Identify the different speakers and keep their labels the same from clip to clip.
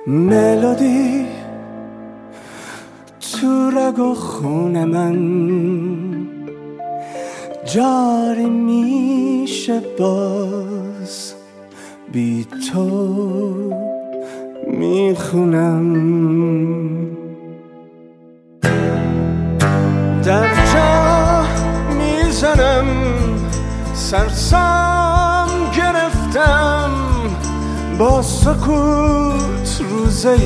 Speaker 1: ملودی تو رگ و خون من جاری میشه باز، بی تو میخونم. در جا میزنم، سرسام گرفتم، با سکوت روزه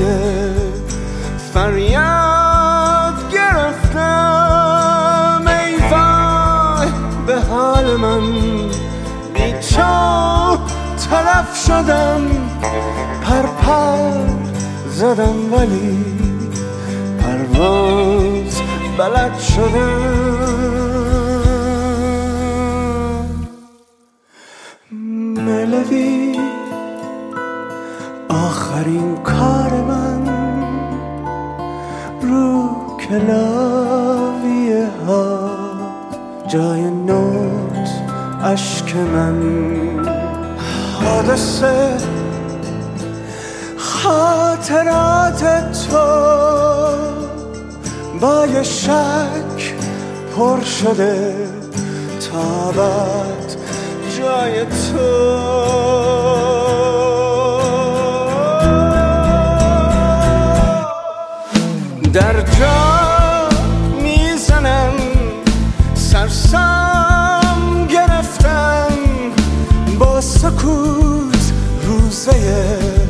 Speaker 1: فریاد گرفتم. ای وای به حال من، بی تو تلف شدم، پر زدم ولی پرواز بلد شدم. ملودی آخرین کار من، رو کلاویه ها جای نوت اشک من. حادثه خاطرات تو با یه شک پر شده، تابت جای تو. در جا میزنم، سرسام گرفتم، با سکوت روزه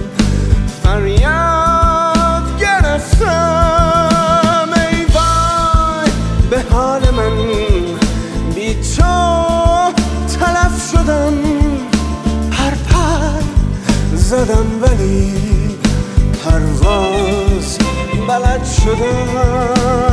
Speaker 1: فریاد گرفتم. ای وای به حال من، بی تو تلف شدم، پر زدم ولی پرواز بلد شدم.